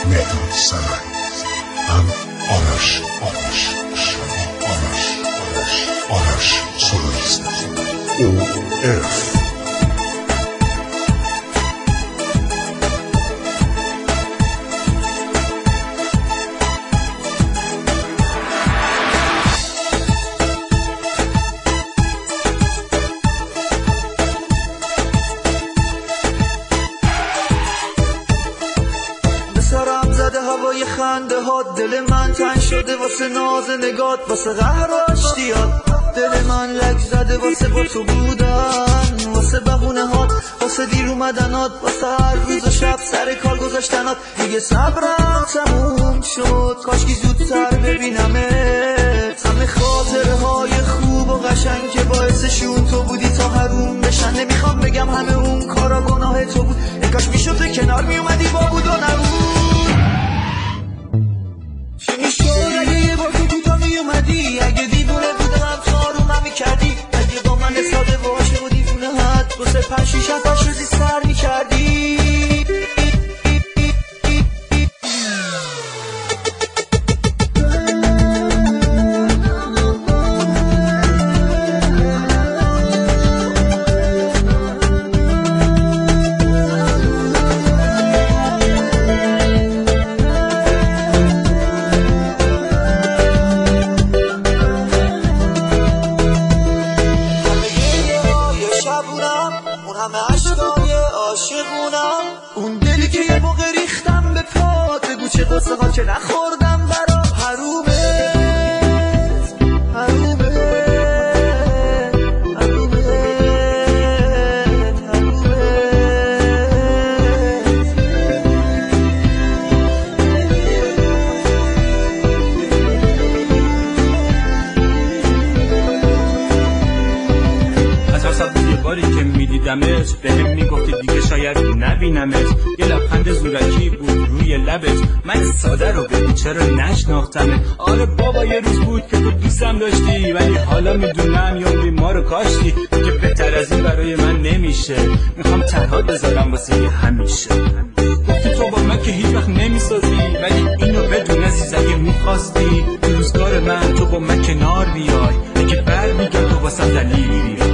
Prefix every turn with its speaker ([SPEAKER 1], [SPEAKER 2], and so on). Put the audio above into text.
[SPEAKER 1] مهداد سرایی، هم آرش سولوریست OF.
[SPEAKER 2] سرم زده هوای خنده ها، دل من تنگ شده واسه ناز نگات، واسه قهر و اشتیات. دل من لک زده واسه با تو بودن، واسه بهونه هات، واسه دیر اومدنات، واسه هر روز و شب سر کار گذاشتنات. دیگه صبرم تموم شد، کاشکی زودتر ببینمت. همه خاطره های خوب و قشنگ که باعثشون تو بودی تا حروم بشن. نمیخوام بگم همه اون کارا گناه تو بود، کاش میشد تو کنار میومدی با بود و نبود. چی میشد اگه یه بار تو کوتا میومدی، اگه دیوونه بودم تو آرومم میکردی، اگه با من ساده و عاشق و دیوونه حد 2-3-5-6 تا شدی سر میکردی. اون همه عشقای عاشقونم، اون دلی که یه موقع ریختم به پات، بگو چه قصه ها که نخوردم برا حرومه حرومه حرومه
[SPEAKER 3] باری که میدیدمت بهم میگفتی دیگه شاید نبینمت. یه لبخند زورکی بود روی لبت، من ساده رو ببین چرا نشناختمت. آره بابا یه روز بود که تو دوستم داشتی، ولی حالا میدونم یه عمری ما رو کاشتی. که بهتر از این برای من نمیشه، میخوام تنها بذارم واسه یه همیشه. گفتی تو با من که هیچ وقت نمیسازی، ولی اینو بدون عزیز اگه میخواستی تو روزگار من تو با من کنار بیای. اگه برمیگرد تو واسم دلیلی